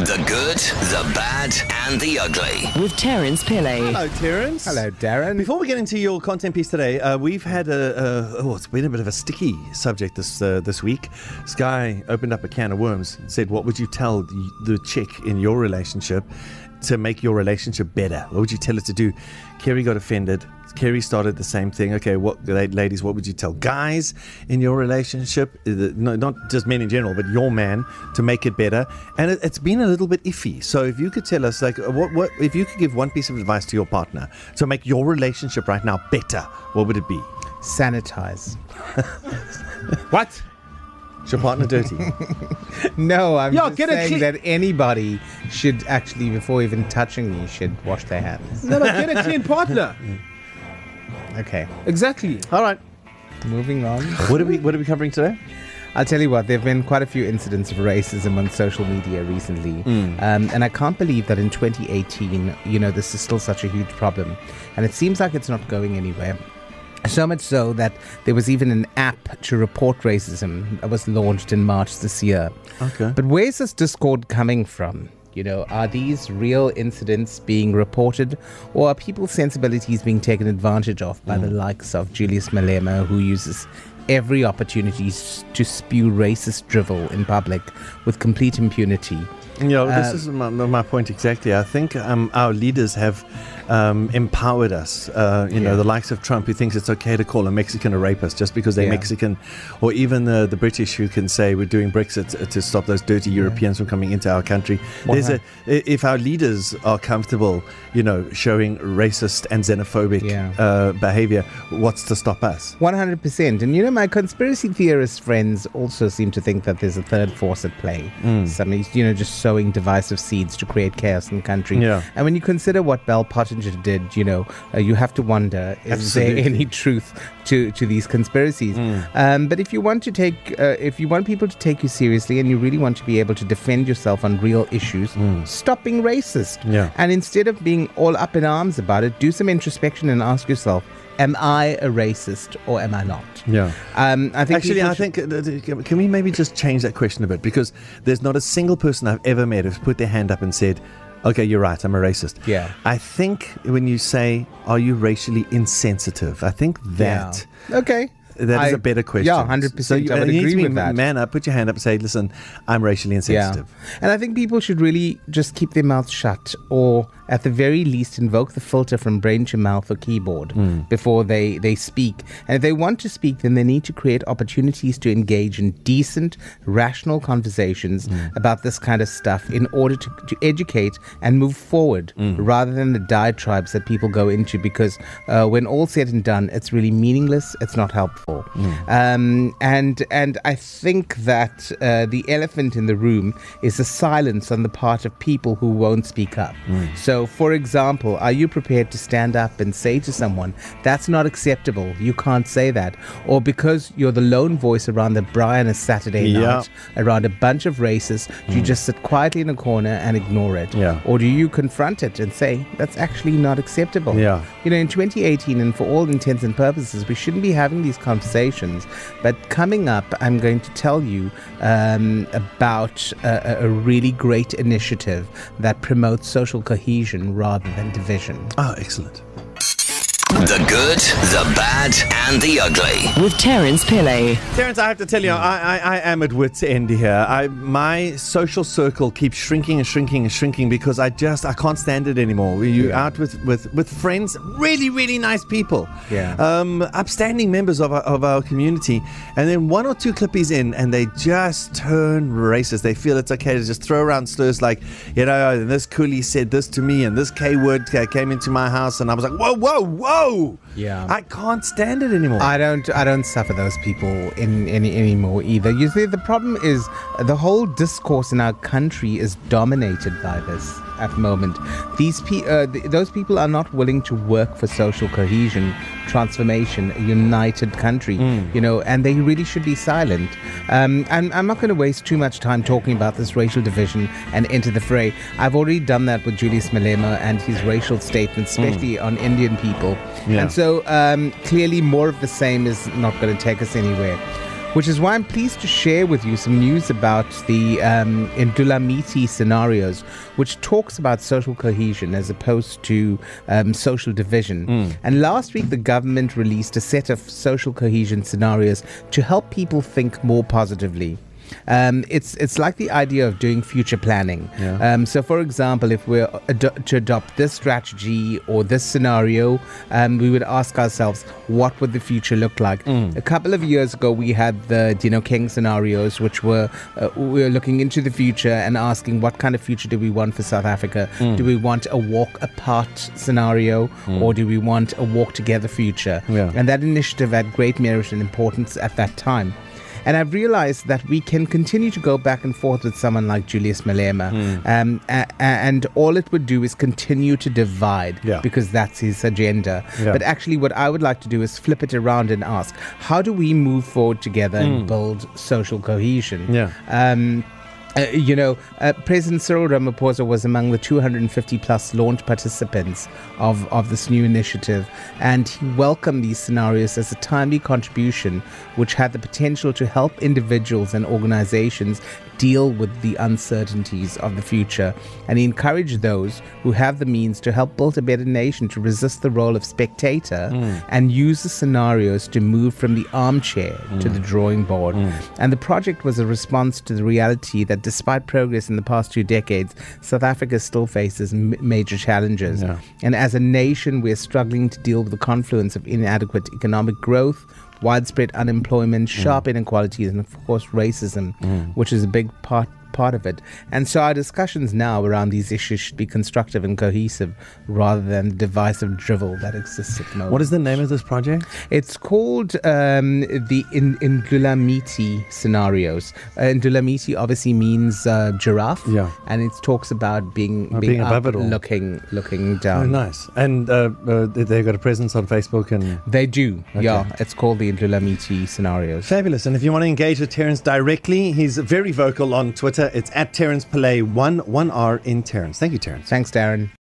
The good, the bad, and the ugly. With Terence Pillay. Hello, Terence. Hello, Darren. Before we get into your content piece today, we've had it's been a bit of a sticky subject this week. This guy opened up a can of worms and said, what would you tell the chick in your relationship to make your relationship better? What would you tell her to do? Kerry got offended. Kerry started the same thing. Okay, ladies, what would you tell guys in your relationship? No, not just men in general, but your man, to make it better. And it's been a little bit iffy. So if you could tell us, like, what if you could give one piece of advice to your partner to make your relationship right now better, what would it be? Sanitize. What? Is your partner dirty? No, I'm just saying that anybody should actually, before even touching you, should wash their hands. No, get a clean partner. Okay, Exactly. All right. moving on. What are we covering today? I'll tell you what, there have been quite a few incidents of racism on social media recently. And I can't believe that in 2018, this is still such a huge problem. And it seems like it's not going anywhere. So much so that there was even an app to report racism that was launched in March this year. Okay. But where's this discord coming from? Are these real incidents being reported, or are people's sensibilities being taken advantage of by the likes of Julius Malema, who uses every opportunity to spew racist drivel in public with complete impunity? This is my point exactly. I think our leaders have empowered us. The likes of Trump, who thinks it's okay to call a Mexican a rapist just because they're Mexican, or even the British, who can say we're doing Brexit to stop those dirty Europeans from coming into our country. If our leaders are comfortable, showing racist and xenophobic behavior, what's to stop us? 100%. And my conspiracy theorist friends also seem to think that there's a third force at play. Somebody's, just sowing divisive seeds to create chaos in the country. Yeah. And when you consider what Bell Pottinger did, you have to wonder, is there any truth to these conspiracies? But if you want people to take you seriously, and you really want to be able to defend yourself on real issues, stop being racist. Yeah. And instead of being all up in arms about it, do some introspection and ask yourself, am I a racist or am I not? Yeah. I think can we maybe just change that question a bit? Because there's not a single person I've ever met who's put their hand up and said, okay, you're right, I'm a racist. Yeah. I think when you say, are you racially insensitive? I think that... Yeah. Okay. That is a better question. Yeah, 100%. So you I would need agree to be with that. Man up, put your hand up and say, listen, I'm racially insensitive. Yeah. And I think people should really just keep their mouths shut, or at the very least invoke the filter from brain to mouth or keyboard before they speak. And if they want to speak, then they need to create opportunities to engage in decent, rational conversations about this kind of stuff in order to educate and move forward, rather than the diatribes that people go into, because when all said and done, it's really meaningless, it's not helpful. And I think that the elephant in the room is the silence on the part of people who won't speak up. So, for example, are you prepared to stand up and say to someone, that's not acceptable, you can't say that? Or because you're the lone voice around the Brian Saturday night, around a bunch of racists, do you just sit quietly in a corner and ignore it? Yeah. Or do you confront it and say, that's actually not acceptable? Yeah. In 2018, and for all intents and purposes, we shouldn't be having these conversations. But coming up, I'm going to tell you about a really great initiative that promotes social cohesion rather than division. Oh, excellent. The good, the bad, and the ugly. With Terence Pillay. Terence, I have to tell you, I am at wit's end here. My social circle keeps shrinking and shrinking and shrinking because I can't stand it anymore. You're out with friends, really, really nice people. Yeah. Upstanding members of our community. And then one or two clippies in, and they just turn racist. They feel it's okay to just throw around slurs like, this coolie said this to me, and this K-word came into my house, and I was like, whoa, whoa, whoa. Yeah, I can't stand it anymore. I don't suffer those people anymore either. You see, the problem is the whole discourse in our country is dominated by this at the moment. Those people are not willing to work for social cohesion, transformation, a united country, and they really should be silent. And I'm not going to waste too much time talking about this racial division and enter the fray. I've already done that with Julius Malema and his racial statements, especially on Indian people. Yeah. And so clearly more of the same is not going to take us anywhere. Which is why I'm pleased to share with you some news about the Indulamiti scenarios, which talks about social cohesion as opposed to social division. And last week, the government released a set of social cohesion scenarios to help people think more positively. It's like the idea of doing future planning. Yeah. So, for example, if we're to adopt this strategy or this scenario, we would ask ourselves, what would the future look like? A couple of years ago, we had the Dino King scenarios, which were we were looking into the future and asking what kind of future do we want for South Africa? Do we want a walk apart scenario, or do we want a walk together future? Yeah. And that initiative had great merit and importance at that time. And I've realized that we can continue to go back and forth with someone like Julius Malema, and all it would do is continue to divide, because that's his agenda. But actually, what I would like to do is flip it around and ask, how do we move forward together and build social cohesion? President Cyril Ramaphosa was among the 250 plus launch participants of this new initiative, and he welcomed these scenarios as a timely contribution which had the potential to help individuals and organizations deal with the uncertainties of the future. And he encouraged those who have the means to help build a better nation to resist the role of spectator and use the scenarios to move from the armchair to the drawing board. And the project was a response to the reality that despite progress in the past 2 decades, South Africa still faces major challenges. And as a nation, we're struggling to deal with the confluence of inadequate economic growth, widespread unemployment, sharp inequalities, and of course racism, which is a big part of it. And so our discussions now around these issues should be constructive and cohesive rather than the divisive drivel that exists at the moment. What is the name of this project? It's called the Indulamiti scenarios. Indulamiti obviously means giraffe, and it talks about being above up, it all, looking down. Oh, nice. And they've got a presence on Facebook, and they do. It's called the Indulamiti scenarios. Fabulous. And if you want to engage with Terence directly, he's very vocal on Twitter. It's at Terence Pillay, one R in Terence. Thank you, Terence. Thanks, Darren.